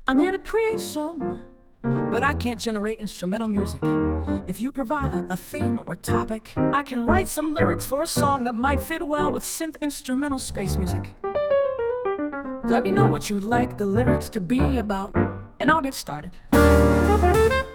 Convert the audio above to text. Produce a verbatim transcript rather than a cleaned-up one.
I'm here to create song, but I can't generate instrumental music. If you provide a, a theme or topic, I can write some lyrics for a song that might fit well with synth instrumental space music. Let me know what you'd like the lyrics to be about, and I'll get started.